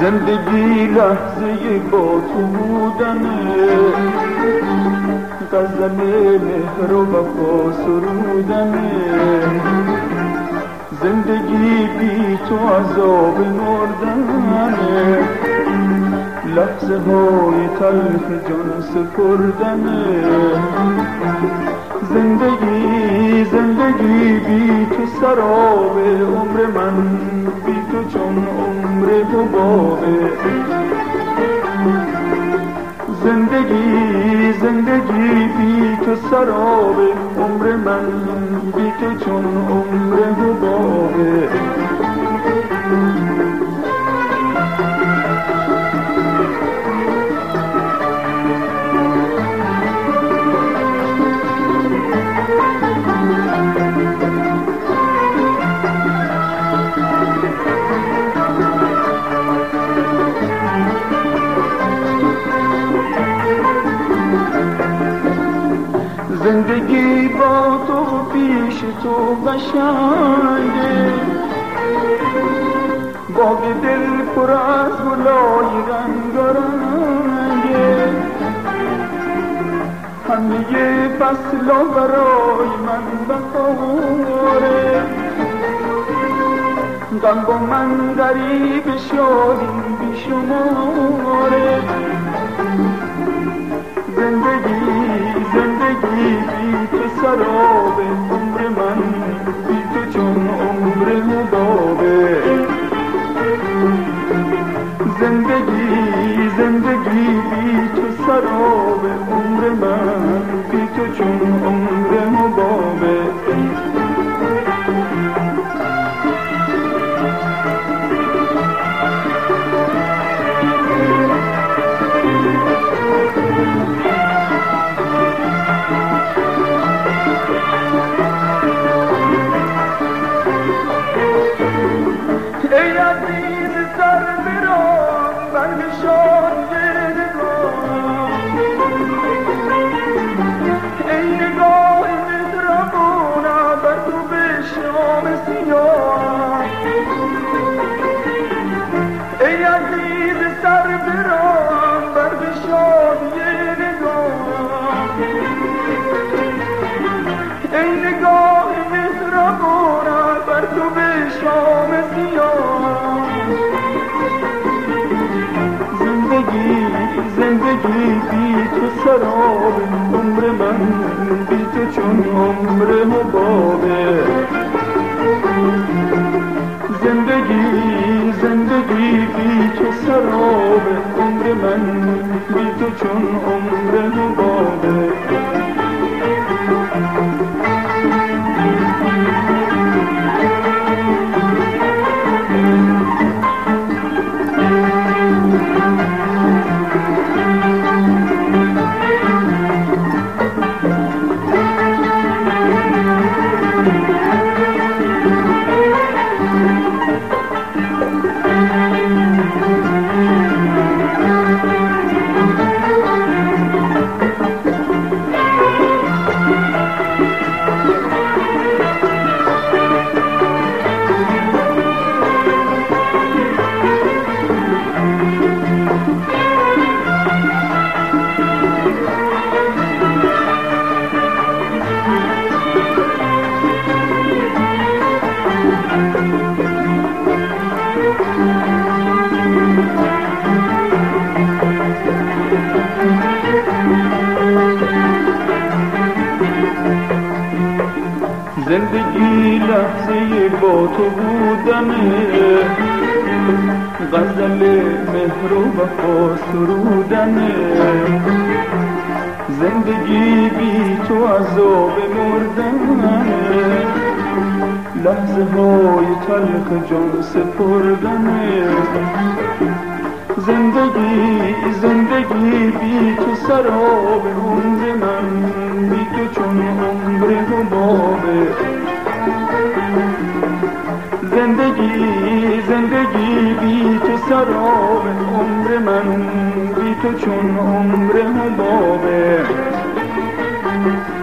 زندگی لحظه با تو بودنه، غزل مهر و وفا سرودنه. زندگی بی تو عذاب مردنه، لحظه های تلخ جان سپردنه. زندگی بی تو سراب، عمر من بی تو چون عمر حبابه. زندگی بی تو سراب، عمر من بی تو چون عمر حبابه. زندگی با تو پیش تو قشنگه، باغ دل پر از گلای رنگارنگه. همه فصلا برای من بهاره، غم با من غریب شادی بی شماره. زندگی بی تو سراب، عمر من بی تو چون عمر حبابه. زندگی بی تو سراب، عمر من بی تو چون عمر حبابه. ای عزیز سر بران برگشاد یه نگاه، ای نگاه مهربانم بر تو به شام سیاه. ای عزیز سر بران برگشاد یه نگاه، ای نگاه مهربانم بر تو به شام سیاه. زندگی بی تو سراب، عمر من بی تو چون عمر حبابه. زندگی بی تو سراب، عمر من بی تو چون عمر حبابه. زندگی لحظه با تو بودنه، غزل مهر و وفا سرودنه. زندگی بی تو عذاب مردنه، لحظه های تلخ جان سپردنه. زندگی بی تو سراب، عمر من بی تو چون عمر حبابه. زندگی بی تو سراب، عمر من بی تو چون عمر حبابه.